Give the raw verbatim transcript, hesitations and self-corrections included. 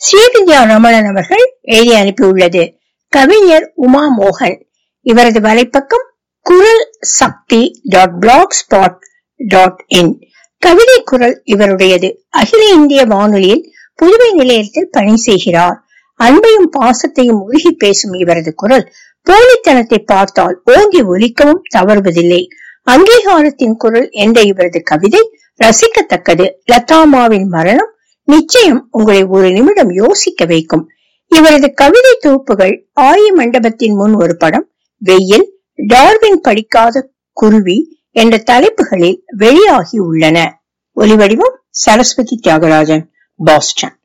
ஸ்ரீவித்யா ரமணன் அவர்கள் எழுதி அனுப்பியுள்ளது. கவிஞர் உமா மோகன். இவரது வலைப்பக்கம் Kural Sakthi dot blogspot dot in. கவிதை குரல் இவருடையது. அகில இந்திய வானொலியில் புதுவை நிலையத்தில் பணி செய்கிறார். அன்பையும் பாசத்தையும் உருகி பேசும் இவரது குரல் போலித்தனத்தை பார்த்தால் ஓங்கி ஒலிக்கவும் தவறுவதில்லை. அங்கீகாரத்தின் குரல் என்ற இவரது கவிதை ரசிக்கத்தக்கது. லதாமாவின் மரணம் நிச்சயம் உங்களை ஒரு நிமிடம் யோசிக்க வைக்கும். இவரது கவிதை தொகுப்புகள் ஆயி மண்டபத்தின் முன் ஒரு படம், வெயில், டார்வின் படிக்காத குருவி என்ற தலைப்புகளில் வெளியாகி உள்ளன. ஒலிவடிவம் சரஸ்வதி தியாகராஜன், பாஸ்டன்.